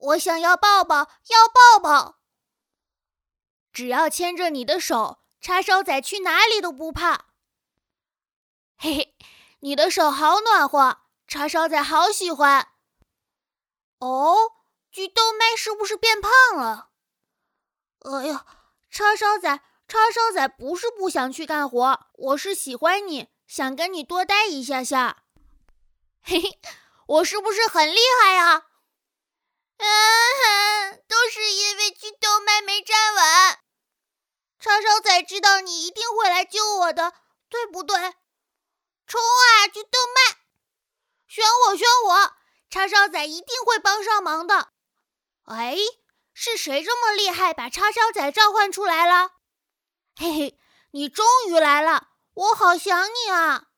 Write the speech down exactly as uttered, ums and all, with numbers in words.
我想要抱抱，要抱抱。只要牵着你的手，叉烧仔去哪里都不怕。嘿嘿，你的手好暖和，叉烧仔好喜欢。哦，菊豆妹是不是变胖了？哎呀，叉烧仔，叉烧仔不是不想去干活，我是喜欢你，想跟你多待一下下。嘿嘿，我是不是很厉害啊？嗯，都是因为菊豆妹没站稳。叉烧仔知道你一定会来救我的，对不对？冲啊，菊豆妹！选我，选我！叉烧仔一定会帮上忙的。哎，是谁这么厉害，把叉烧仔召唤出来了？嘿嘿，你终于来了，我好想你啊！